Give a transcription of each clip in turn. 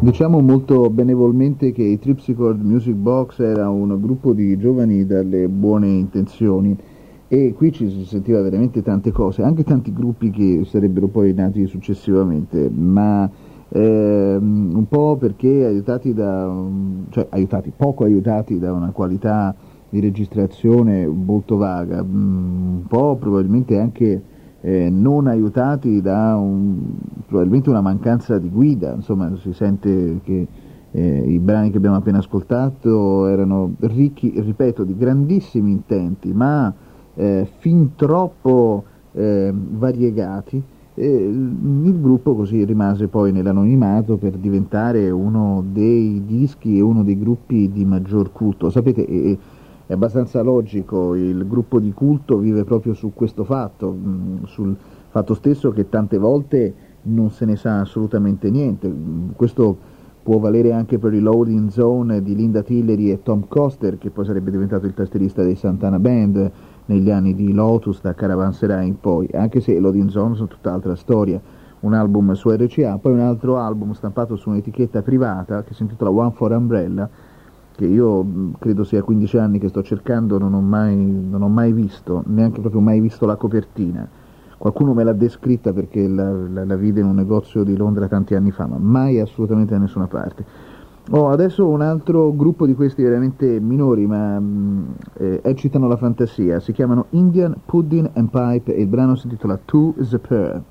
Diciamo molto benevolmente che i Tripsichord Music Box era un gruppo di giovani dalle buone intenzioni e qui ci si sentiva veramente tante cose, anche tanti gruppi che sarebbero poi nati successivamente, ma un po' perché aiutati poco aiutati da una qualità di registrazione molto vaga, un po' probabilmente anche non aiutati da probabilmente una mancanza di guida, insomma si sente che i brani che abbiamo appena ascoltato erano ricchi, ripeto, di grandissimi intenti, ma fin troppo variegati. Il gruppo così rimase poi nell'anonimato per diventare uno dei dischi e uno dei gruppi di maggior culto. Sapete, è abbastanza logico, il gruppo di culto vive proprio su questo fatto, sul fatto stesso che tante volte non se ne sa assolutamente niente. Questo può valere anche per i Loading Zone di Linda Tillery e Tom Coster, che poi sarebbe diventato il tastierista dei Santana Band negli anni di Lotus, da Caravanserai in poi, anche se i Loading Zone sono tutt'altra storia. Un album su RCA, poi un altro album stampato su un'etichetta privata che si intitola One for Umbrella, che io credo sia 15 anni che sto cercando, non ho mai visto, neanche proprio mai visto la copertina. Qualcuno me l'ha descritta perché la vide in un negozio di Londra tanti anni fa, ma mai assolutamente da nessuna parte. Adesso un altro gruppo di questi veramente minori, ma eccitano la fantasia, si chiamano Indian Pudding and Pipe e il brano si intitola To the Pearl.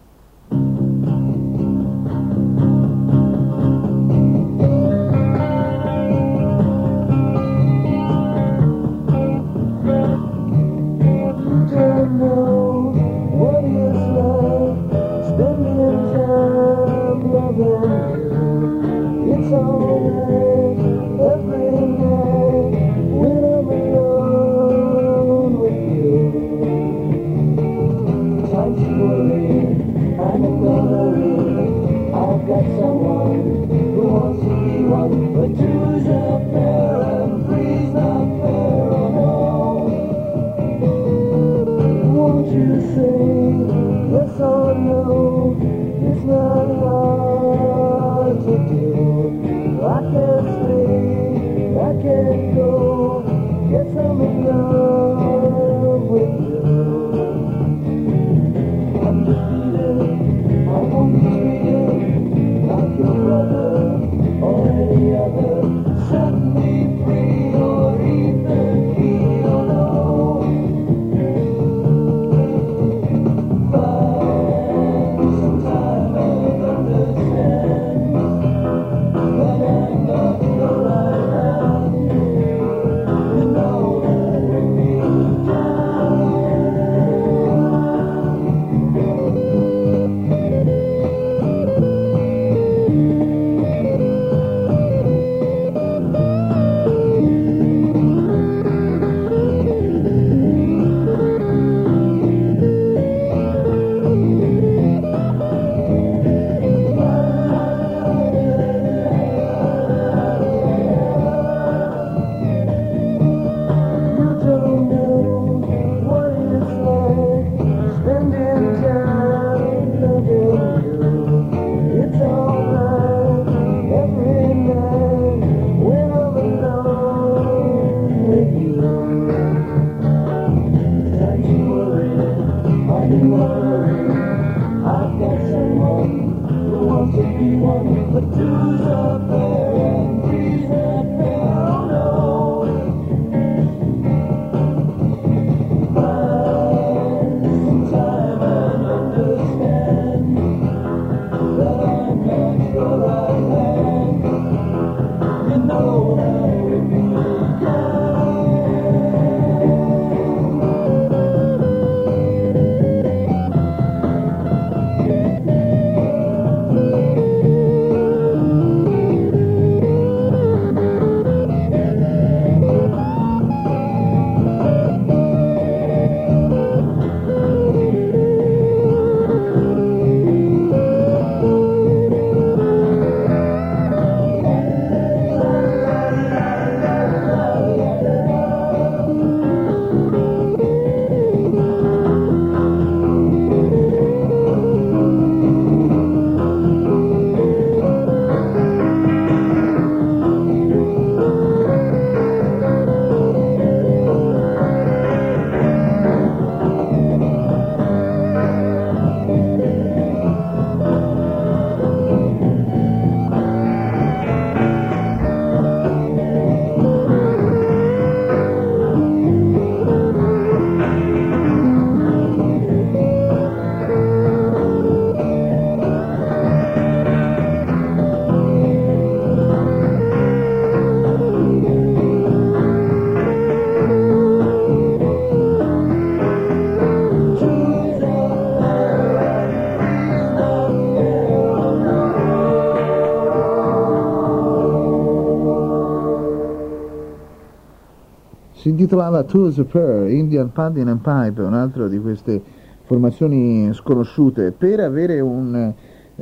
intitolava Tools of Prayer, Indian Padding and Pipe, un'altra di queste formazioni sconosciute, per avere un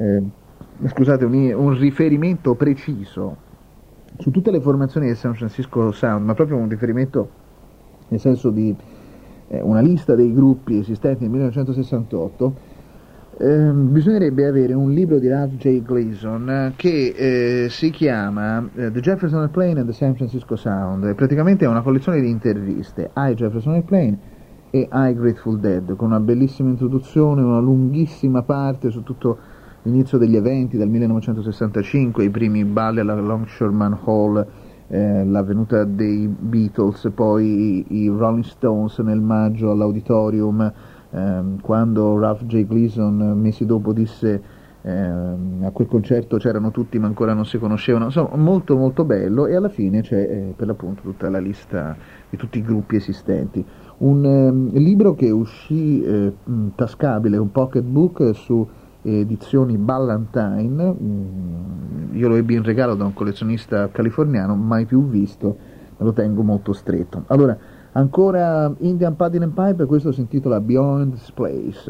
riferimento preciso su tutte le formazioni del San Francisco Sound, ma proprio un riferimento nel senso di una lista dei gruppi esistenti nel 1968, bisognerebbe avere un libro di Ralph J. Gleason che si chiama The Jefferson Airplane and the San Francisco Sound. Praticamente è una collezione di interviste ai Jefferson Airplane e ai Grateful Dead, con una bellissima introduzione, una lunghissima parte su tutto l'inizio degli eventi dal 1965, i primi balli alla Longshoreman Hall, la venuta dei Beatles, poi i Rolling Stones nel maggio all'Auditorium, quando Ralph J. Gleason mesi dopo disse a quel concerto c'erano tutti ma ancora non si conoscevano, insomma molto molto bello, e alla fine c'è per l'appunto tutta la lista di tutti i gruppi esistenti. Un libro che uscì tascabile, un pocket book su edizioni Ballantine, io lo ebbi in regalo da un collezionista californiano, mai più visto, me lo tengo molto stretto. Allora, ancora Indian Padding and Pipe, questo si intitola Beyond This Place.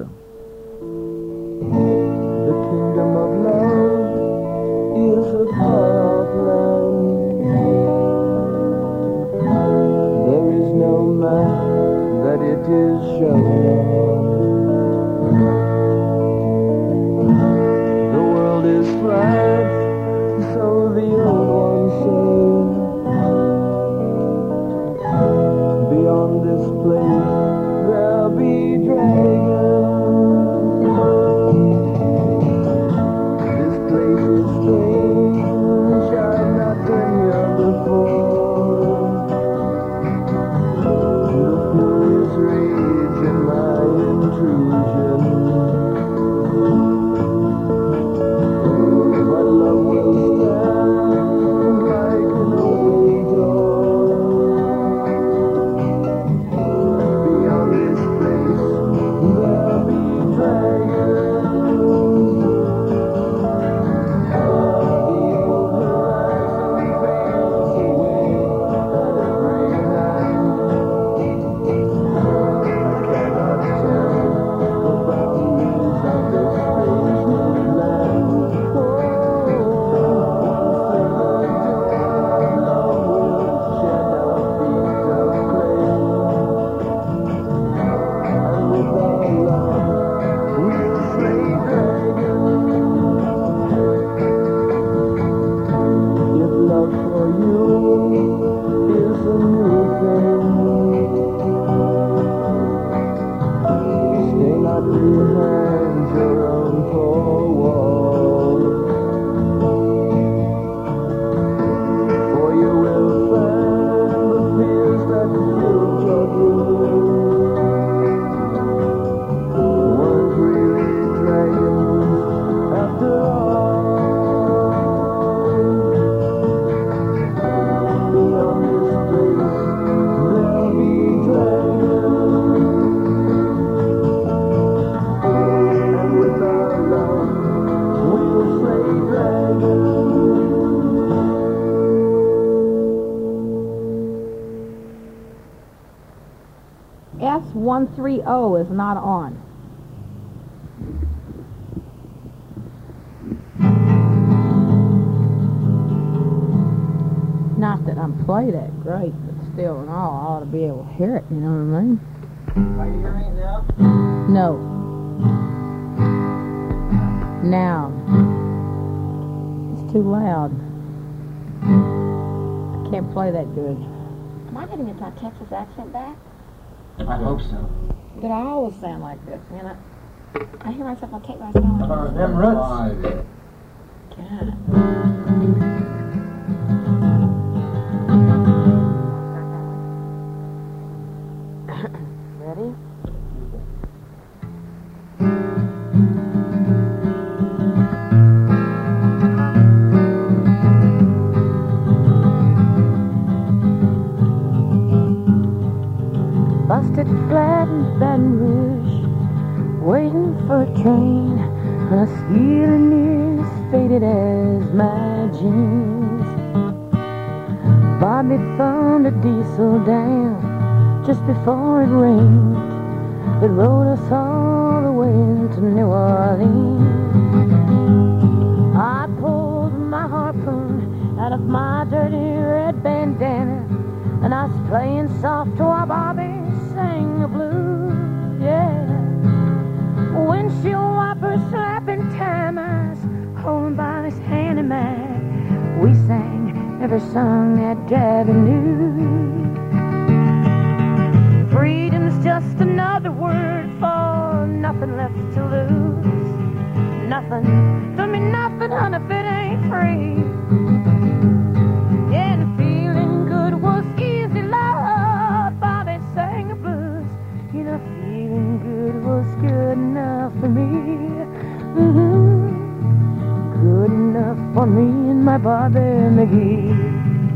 The kingdom of love is a far-off land. There is no map that it is shown on. The world is flat, so the old ones say. Beyond this place there'll be dragons. This place is strange, I've not been here before. The furious rage in my intrusion. But love will stand like an open door. Beyond this place there'll be dragons. The old horizon fades away at every hand. I cannot tell the boundaries of this strange new land. Love will shed our feet of clay, and with our love we'll slay dragons. If love for you is a new thing, stay not behind your own four walls, for you will find the fears that filled your dreams weren't really dragons after all. Beyond this place there'll be dragons, and with our love we'll slay dragons. S130 is not on. Not that I'm played that great, but still and all, I ought to be able to hear it, you know what I mean? Are you hearing it now? No. Now. It's too loud. I can't play that good. Am I getting my Texas accent back? I hope so. Did I always sound like this? Man, I hear myself on tape, but I sound like Them roots. God. Ready? Busted flat in Baton Rouge, waiting for a train, and a ceiling near as faded as my jeans. Bobby thumbed a diesel down, just before it rained, it rode us all the way into New Orleans. I pulled my harpoon out of my dirty red bandana, and I was playing soft while Bobby sang the blues, yeah. Windshield wipers slapping time, I was holding Bobby's hand in mine. We sang every song that Daddy knew. Freedom's just another word for nothing left to lose. Nothing, don't mean nothing, honey, if it ain't free. Yeah, and feeling good was easy, Lord. Bobby sang the blues. You know, feeling good was good enough for me. Good enough for me and my Bobby McGee.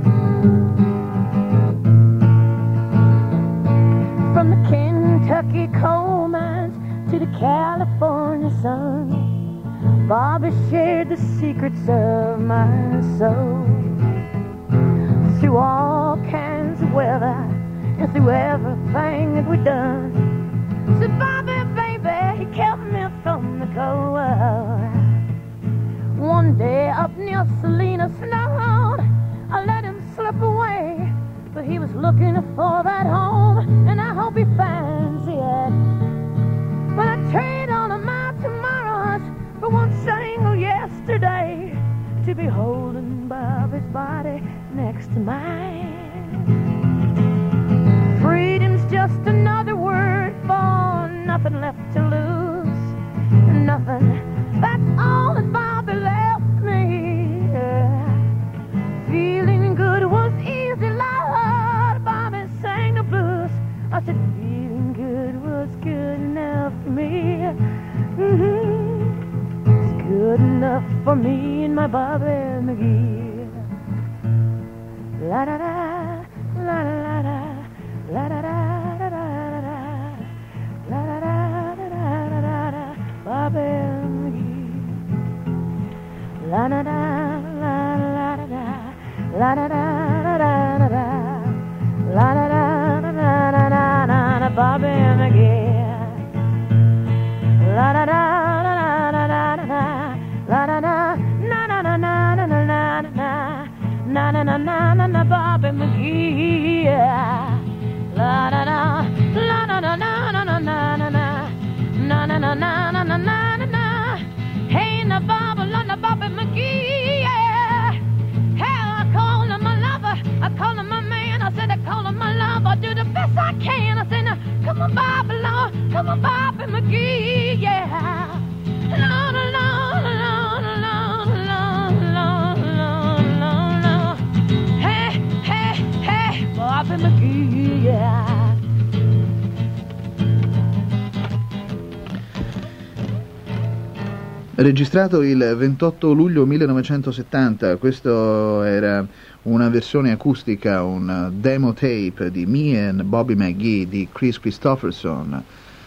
From the Kentucky coal mines to the California sun, Bobby shared the secrets of my soul. Through all kinds of weather and through everything that we've done, so Bobby, baby, he kept me from the cold. One day up near Salinas snowed, I let him slip away, but he was looking for that home, and I hope he finds it. But I trade all of my tomorrows for one single yesterday, to be holding Bobby's body next to mine. Freedom's just another word for nothing left to lose. Nothing, that's all that Bobby left me. Feeling good was easy, Lord. Bobby sang the blues. I said feeling good was good enough for me. It's good enough for me and my Bobby McGee. La da da, la da la da, la da da da da da, la da da da da da da, Bobby McGee. La da da la la da da, la da da da da da, la da da da da da da da, Bobby McGee. La da da da da da da da, la da da na na na na na na na na na na na na na, Bobby McGee. La da da la na na na na na na na na na na na na na na na. Hey, na Bobby, na Bobby McGee. Hell, I call him my lover, I call him my man. I said I call him my lover, I do the best I can. I said now, come on, Bobby, Lord, come on, Bobby McGee, yeah. Lord, Lord, Lord, Lord, Lord, Lord, Lord, Lord. Hey, hey, hey, Bobby McGee, yeah. Registrato il 28 luglio 1970, questo era una versione acustica, un demo tape di Me and Bobby McGee di Chris Christopherson,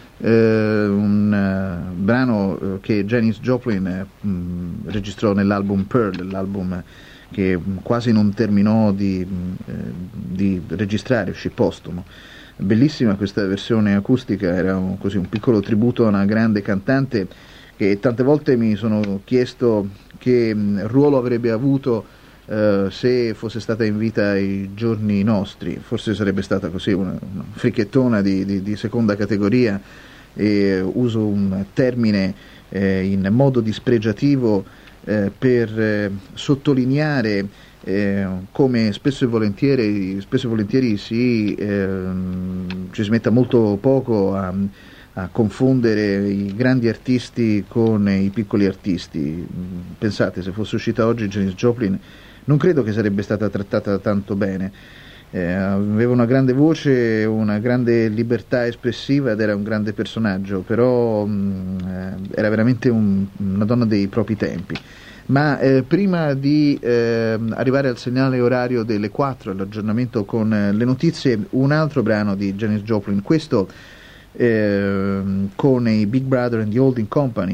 un brano che Janis Joplin registrò nell'album Pearl, l'album che quasi non terminò di registrare, uscì postumo. Bellissima questa versione acustica, era un piccolo tributo a una grande cantante che tante volte mi sono chiesto che ruolo avrebbe avuto se fosse stata in vita ai giorni nostri. Forse sarebbe stata così una fricchettona di seconda categoria, e uso un termine in modo dispregiativo per sottolineare come spesso e volentieri ci si metta molto poco a confondere i grandi artisti con i piccoli artisti. Pensate, se fosse uscita oggi Janis Joplin, non credo che sarebbe stata trattata tanto bene. Aveva una grande voce, una grande libertà espressiva ed era un grande personaggio, però era veramente una donna dei propri tempi. Ma prima di arrivare al segnale orario delle 4, l'aggiornamento con le notizie, un altro brano di Janis Joplin, questo con i Big Brother and the Holding Company,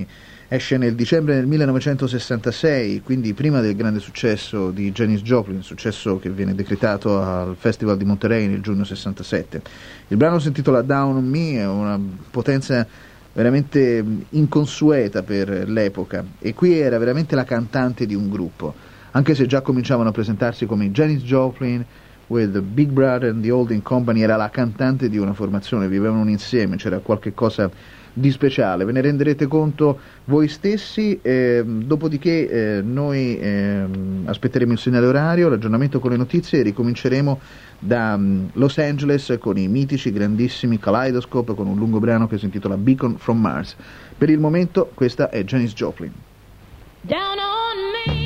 esce nel dicembre del 1966, quindi prima del grande successo di Janis Joplin, successo che viene decretato al Festival di Monterey nel giugno 67. Il brano si intitola Down on Me, è una potenza veramente inconsueta per l'epoca, e qui era veramente la cantante di un gruppo, anche se già cominciavano a presentarsi come Janis Joplin with the Big Brother and the Holding Company, era la cantante di una formazione, vivevano insieme, c'era qualche cosa di speciale, ve ne renderete conto voi stessi, dopodiché noi aspetteremo il segnale orario, l'aggiornamento con le notizie e ricominceremo da Los Angeles con i mitici, grandissimi Kaleidoscope, con un lungo brano che si intitola Beacon from Mars. Per il momento questa è Janis Joplin. Down on me.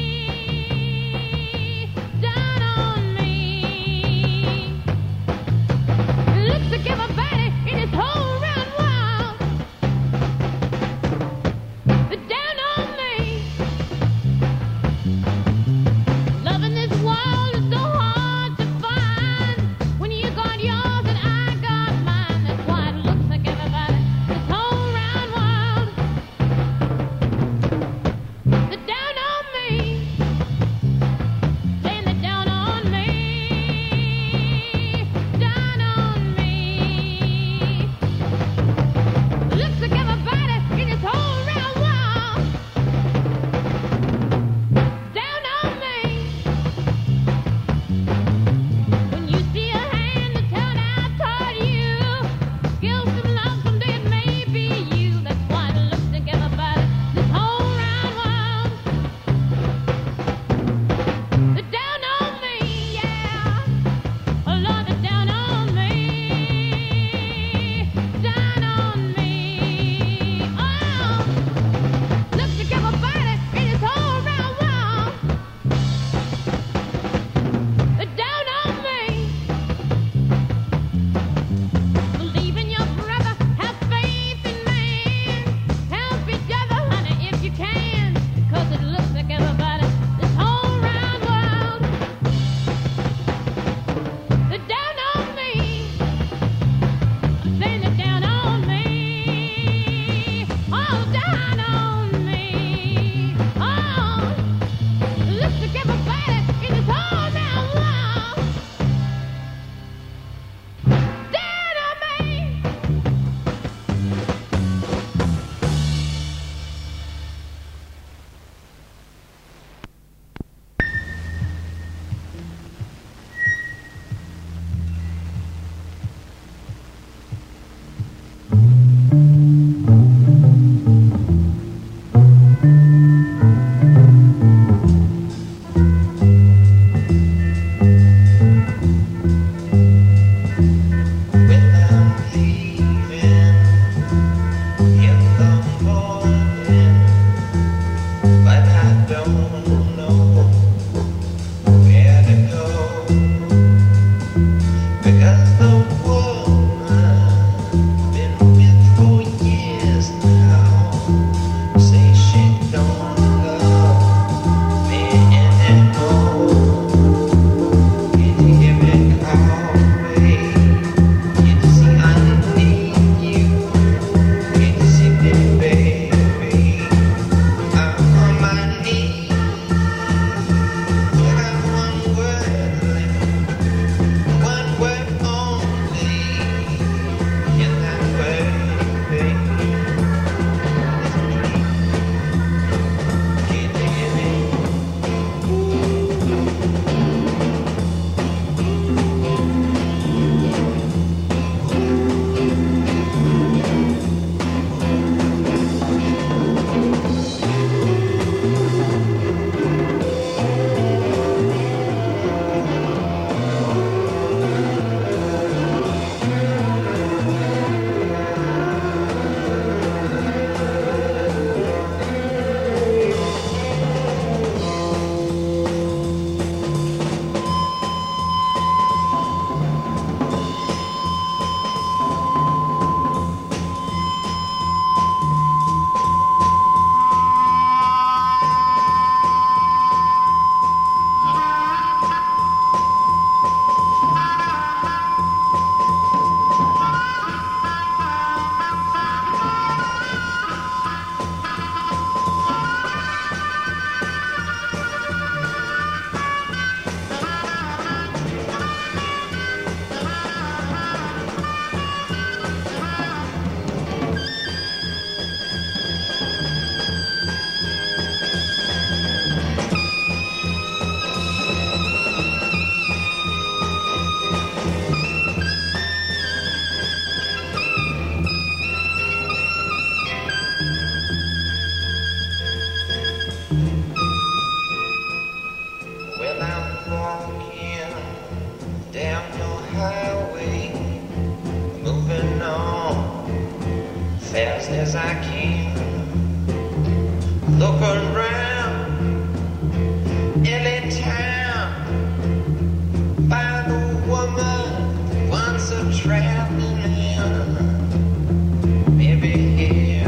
fast as I can. Look around, any town, find a woman once a traveling man. Maybe here,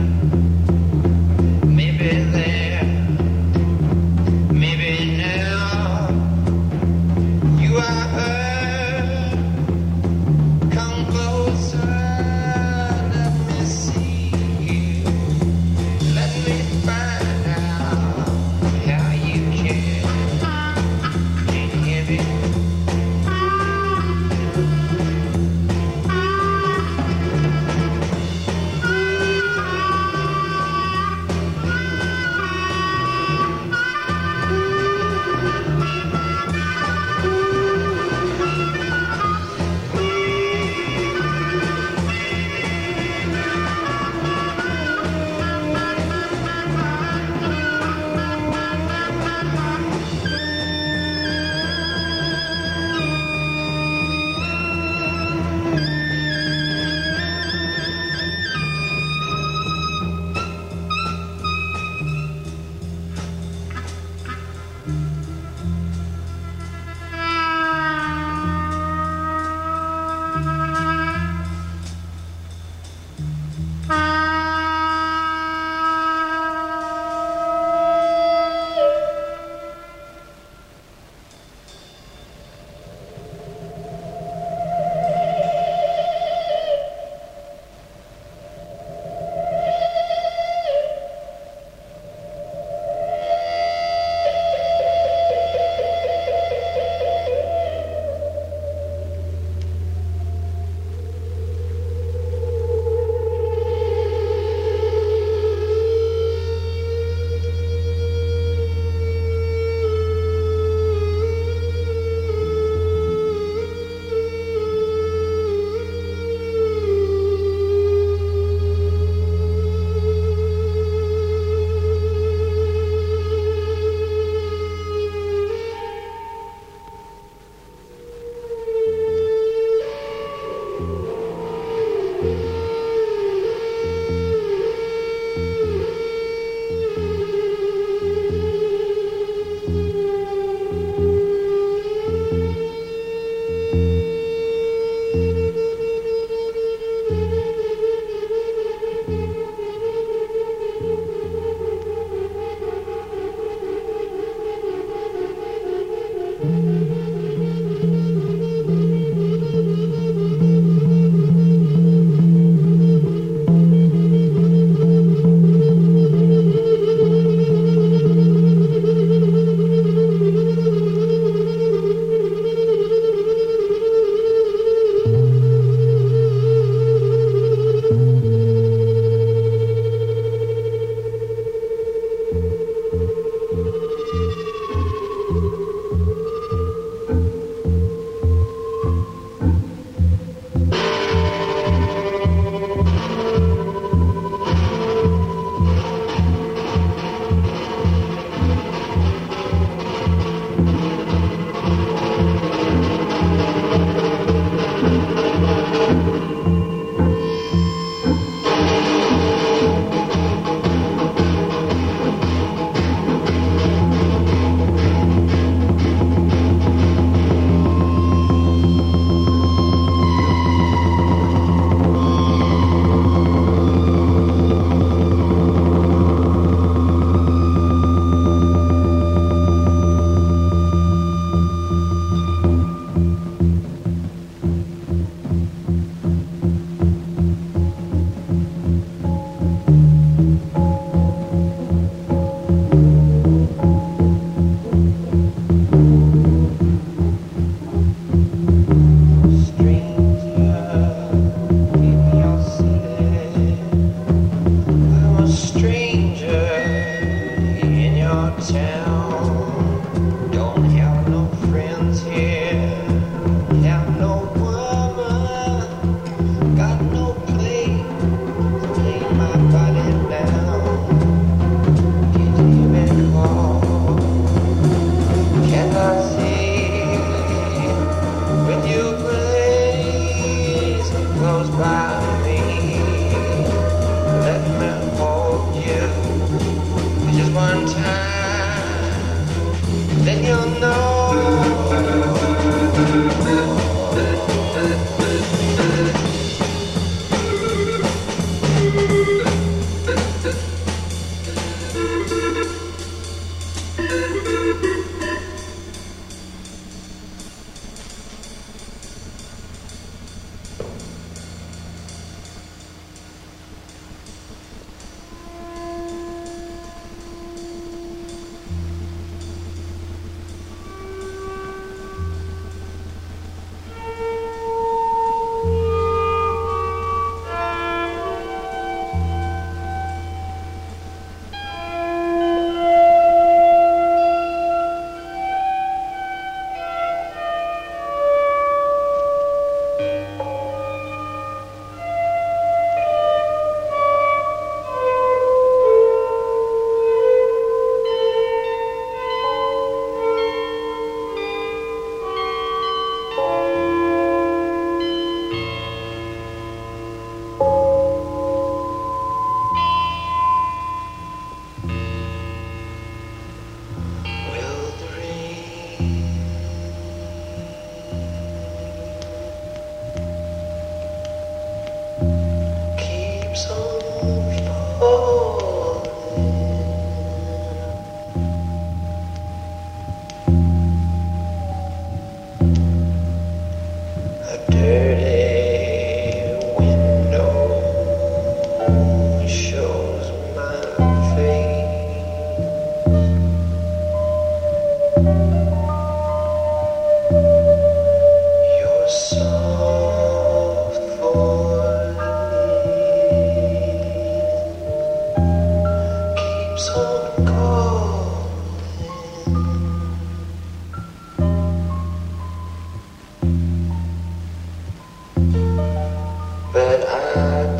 maybe there, maybe now. You are her. Come closer, let me see. Let me find out.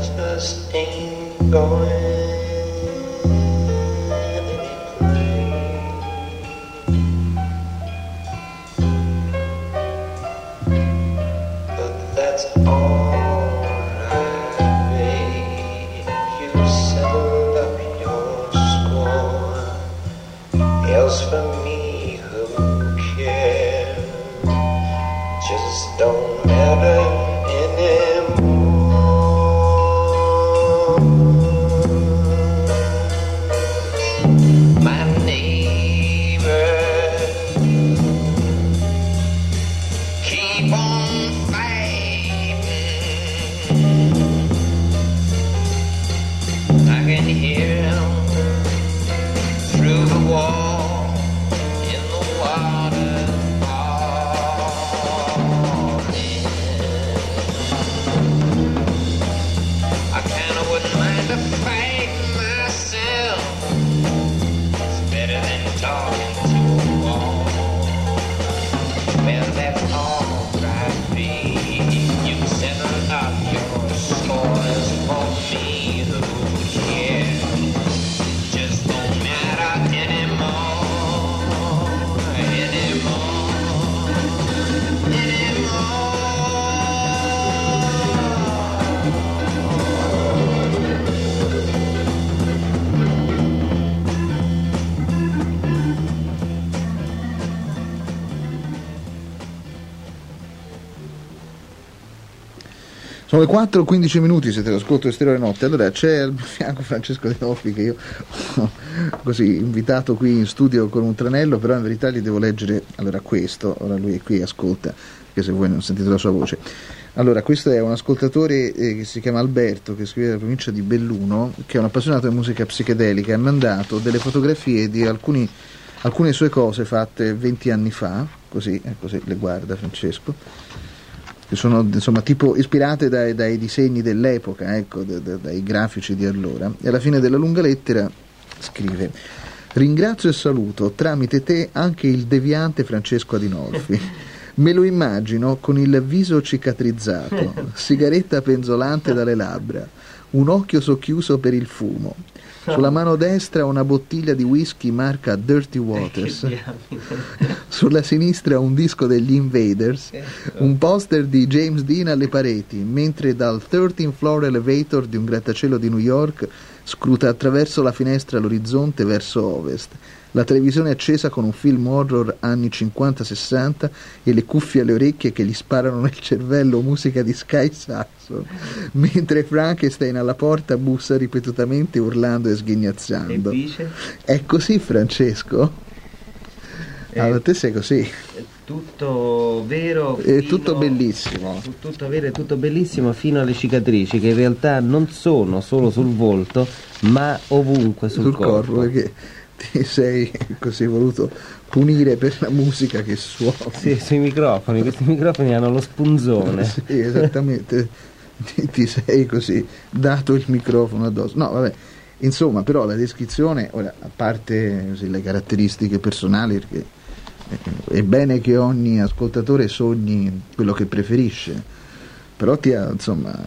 just ain't going anyway. But that's alright, babe. You settled up your score. Else for me, who cares? Just don't matter anymore. My neighbor, keep on fighting. I can hear him through the wall in the water. I kinda wouldn't mind a fight myself. It's better than talking to a wall. Well, that's all right, babe. You can settle up your scores for me, who cares? Just don't matter anymore, anymore, anymore. Sono le 4:15 minuti, siete all'ascolto di Stereo Notte. Allora c'è al mio fianco Francesco De Nofri, che io ho così invitato qui in studio con un tranello, però in verità gli devo leggere allora questo. Ora lui è qui, ascolta, perché se voi non sentite la sua voce. Allora, questo è un ascoltatore che si chiama Alberto, che scrive dalla provincia di Belluno, che è un appassionato di musica psichedelica, e ha mandato delle fotografie di alcune sue cose fatte 20 anni fa, così le guarda Francesco, che sono insomma tipo ispirate dai disegni dell'epoca, ecco, dai grafici di allora. E alla fine della lunga lettera scrive: ringrazio e saluto tramite te anche il deviante Francesco Adinolfi. Me lo immagino con il viso cicatrizzato, sigaretta penzolante dalle labbra, un occhio socchiuso per il fumo. Sulla mano destra una bottiglia di whisky marca Dirty Waters, sulla sinistra un disco degli Invaders, un poster di James Dean alle pareti, mentre dal 13th floor elevator di un grattacielo di New York scruta attraverso la finestra l'orizzonte verso ovest. La televisione è accesa con un film horror anni 50-60 e le cuffie alle orecchie che gli sparano nel cervello musica di Sky Saxon, mentre Frankenstein alla porta bussa ripetutamente urlando e sghignazzando. E dice? È così, Francesco? Allora, te sei così. È tutto vero, è tutto bellissimo. Tutto vero e tutto bellissimo fino alle cicatrici, che in realtà non sono solo sul volto, ma ovunque sul corpo. Perché ti sei così voluto punire per la musica che suona. Sì, sui microfoni, questi microfoni hanno lo spunzone. Sì, esattamente. ti sei così dato il microfono addosso. No, vabbè, insomma, però la descrizione, ora, a parte così, le caratteristiche personali, perché è bene che ogni ascoltatore sogni quello che preferisce, però ti ha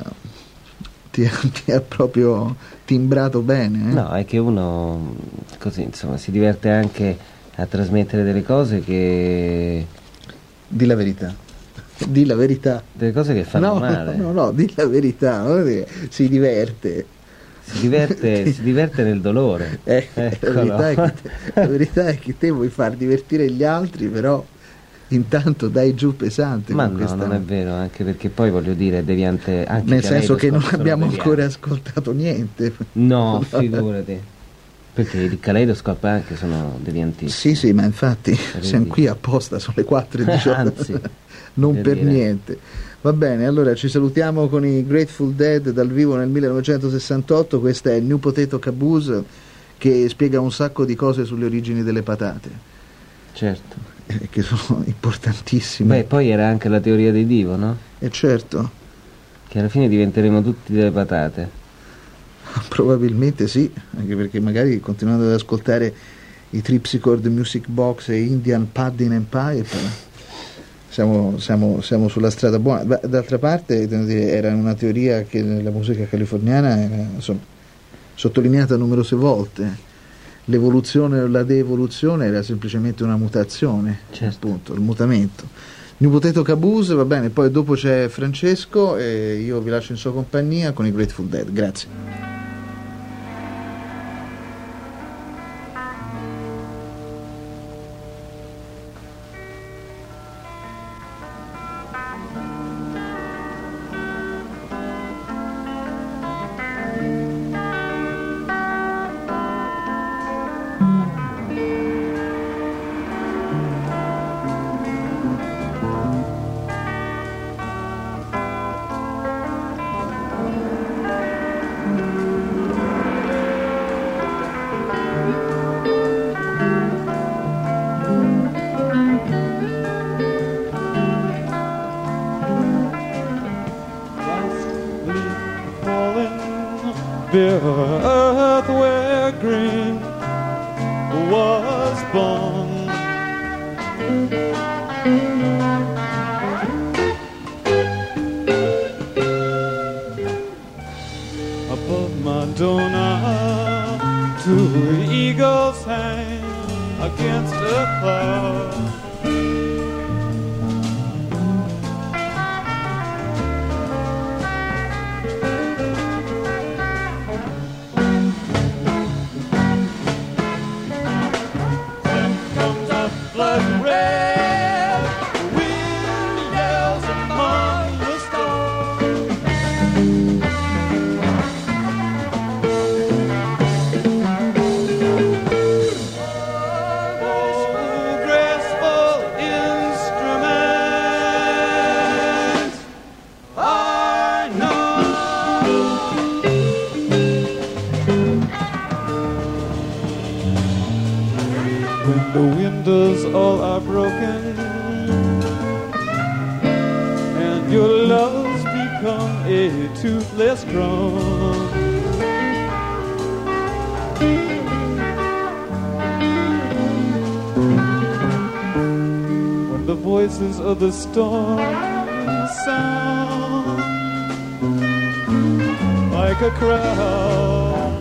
proprio timbrato bene. No, è che uno così, insomma, si diverte anche a trasmettere delle cose che... Di la verità. Delle cose che fanno male. No, di la verità, si diverte. Si diverte nel dolore. La verità è che te vuoi far divertire gli altri, però intanto dai giù pesante. Ma con no, non è vero, anche perché poi voglio dire, deviante anche nel senso che non abbiamo ancora ascoltato niente. No, figurati. Perché i Kaleidoscope anche sono deviantissimi. Sì, ma infatti siamo qui apposta, sono le 4:18. Anzi, non per niente. Va bene, allora ci salutiamo con i Grateful Dead dal vivo nel 1968. Questa è New Potato Caboose, che spiega un sacco di cose sulle origini delle patate. Certo. Che sono importantissime. Beh, poi era anche la teoria dei Divo, no? Certo. Che alla fine diventeremo tutti delle patate. Probabilmente sì, anche perché magari continuando ad ascoltare i Tripsichord Music Box e Indian Pudding Empire siamo sulla strada buona. D'altra parte, era una teoria che nella musica californiana era, insomma, sottolineata numerose volte. L'evoluzione o la de-evoluzione era semplicemente una mutazione, Certo. appunto, il mutamento. New Potato Caboose, va bene, poi dopo c'è Francesco e io vi lascio in sua compagnia con i Grateful Dead. Grazie. The earth where green was born. Above Madonna, two eagles hang against a cloud. The windows all are broken, and your love's become a toothless crone. When the voices of the storm sound like a crowd,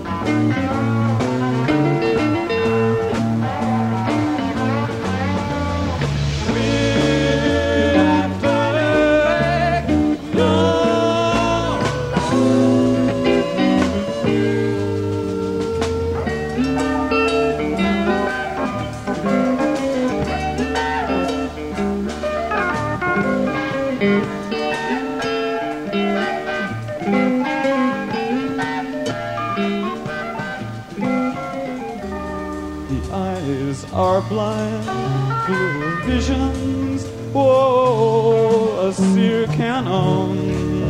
are blind, full of visions, whoa, a seer canon.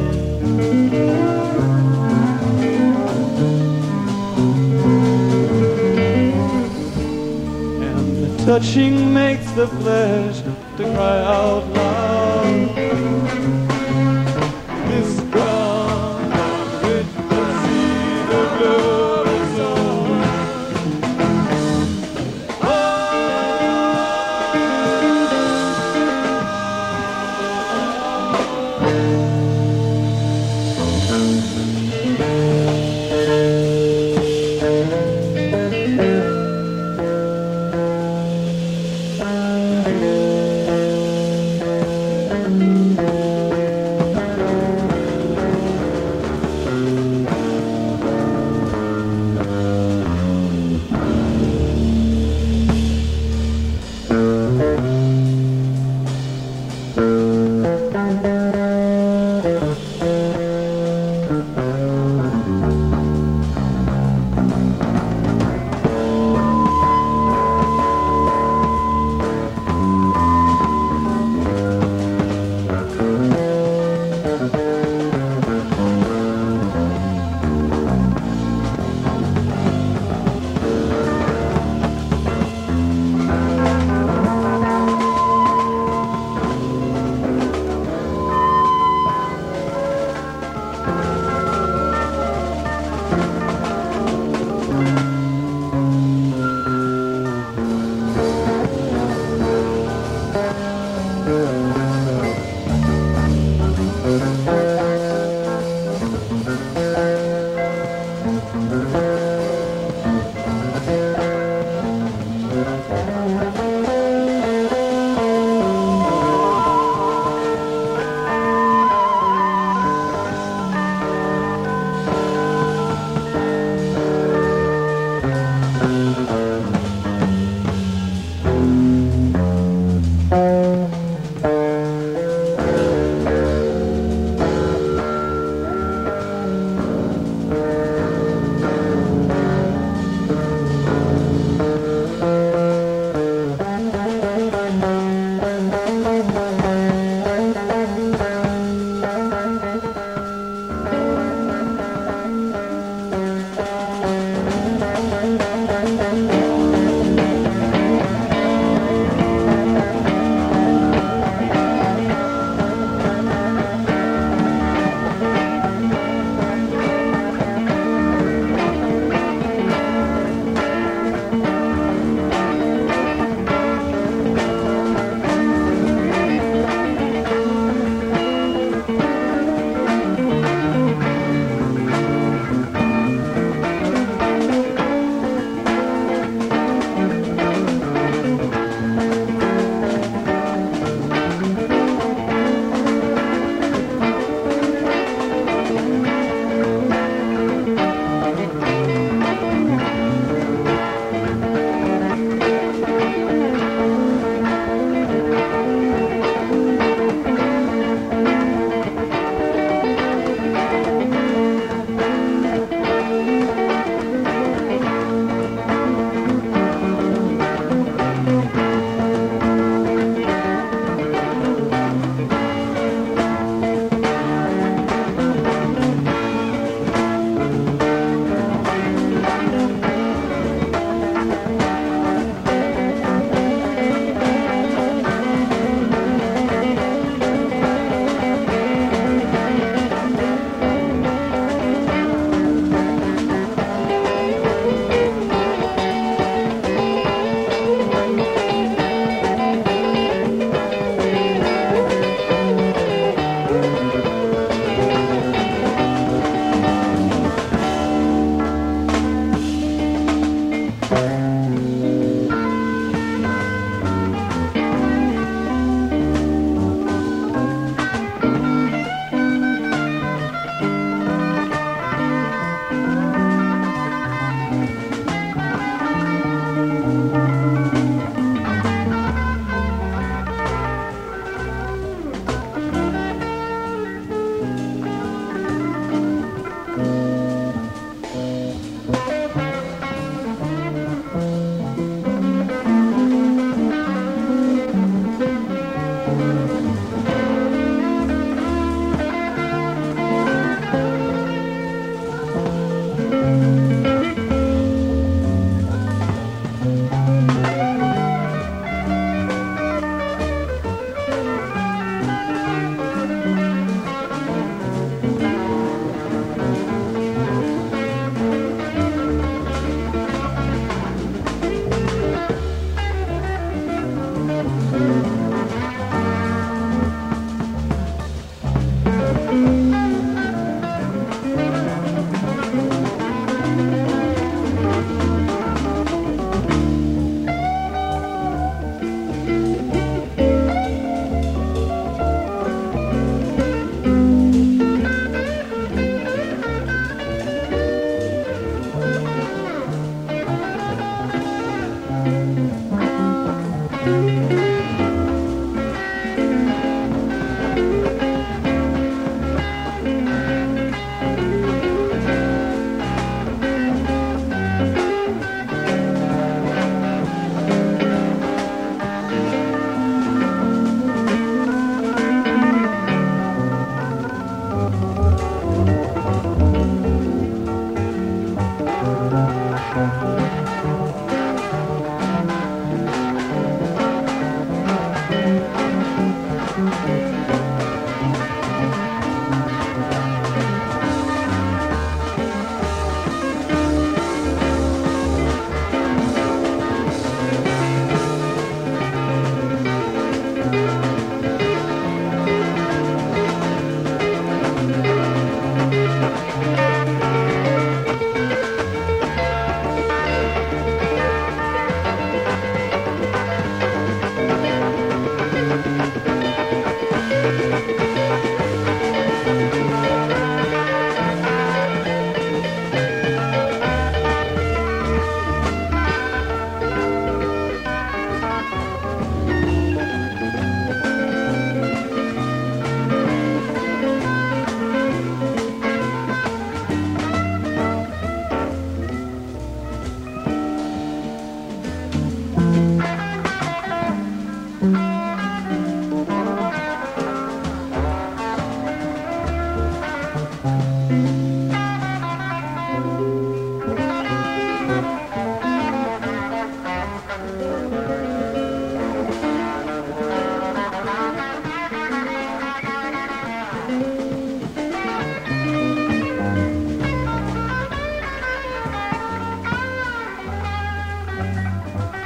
And the touching makes the flesh to cry out loud. This ground on which the seed of love is sown.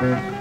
Thank